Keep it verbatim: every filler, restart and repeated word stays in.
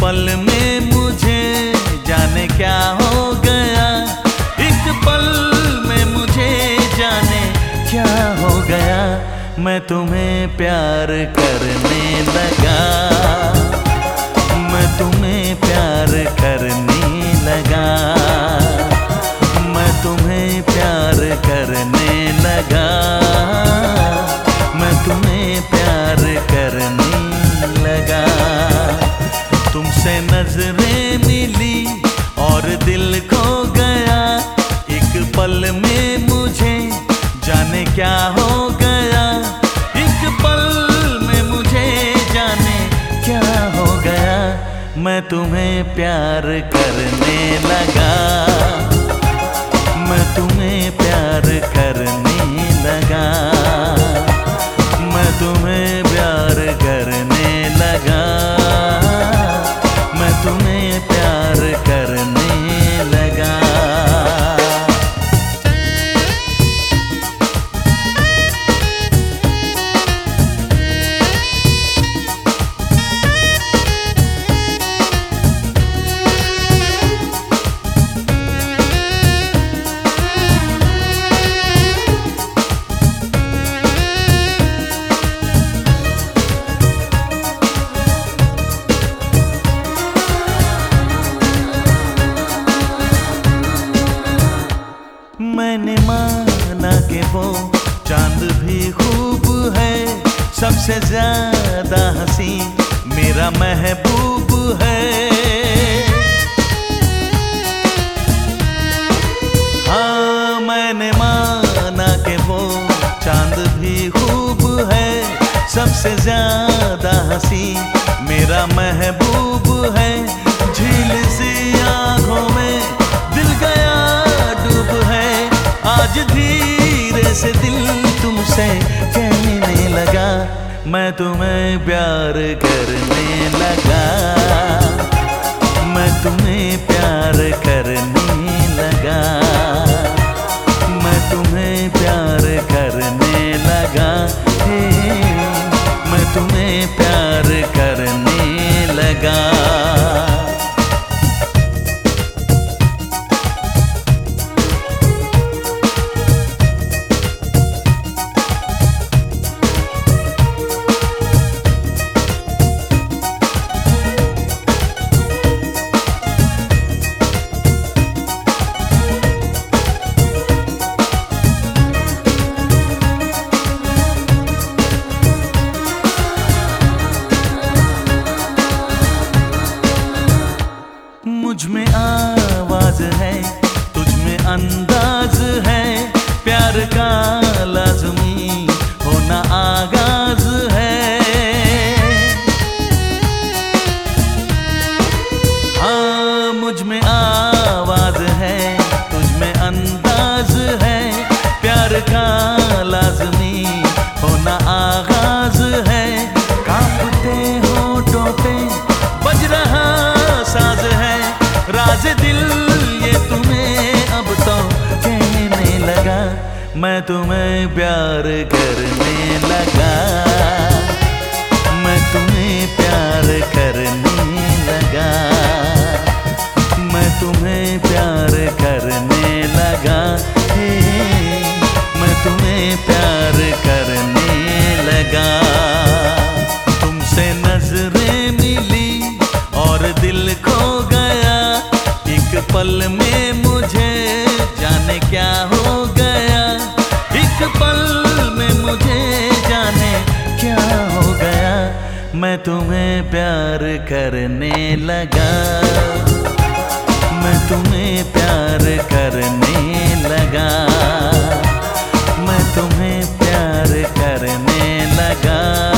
पल में मुझे जाने क्या हो गया, एक पल में मुझे जाने क्या हो गया। मैं तुम्हें प्यार करने लगा, मैं तुम्हें प्यार करने लगा, मैं तुम्हें प्यार करने लगा, मैं तुम्हें प्यार करने लगा। तुमसे नजरें मिली और दिल खो गया, एक पल में मुझे जाने क्या हो गया, एक पल में मुझे जाने क्या हो गया। मैं तुम्हें प्यार करने लगा, मैं तुम्हें प्यार करने लगा, मैं तुम्हें प्यार करने लगा, मैं तुम्हें प्यार करने लगा। मैंने माना कि वो चांद भी खूब है, सबसे ज्यादा हंसी मेरा महबूब है। हाँ, मैंने माना कि वो चांद भी खूब है, सबसे ज्यादा हंसी मेरा महबूब है। झील सी आँखों में दिल गया डूब है, आज धीरे से दिल तुमसे कहने लगा, मैं तुम्हें प्यार करने लगा, मैं तुम्हें प्यार करने लगा, मैं तुम्हें प्यार करने लगा, हे मैं तुम्हें प्यार करने लगा। मुझ में आवाज है, तुझ में अंदाज है, प्यार का लाज़मी होना आगाज है। हाँ, मुझ में आवाज है, तुझ में अंदाज है, प्यार का लाज़मी होना आगाज है। कांपते होठों पे बज रहा साज है, राज दिल ये तुम्हें अब तो कहने लगा, मैं तुम्हें प्यार करने लगा, मैं तुम्हें प्यार करने लगा, मैं तुम्हें प्यार करने लगा, हे मैं तुम्हें प्यार करने लगा। तुमसे नजरें मिली और दिल खो गया, एक पल में मुझे जाने क्या हो गया, एक पल में मुझे जाने क्या हो गया। मैं तुम्हें प्यार करने लगा, मैं तुम्हें प्यार करने लगा, मैं तुम्हें प्यार करने लगा।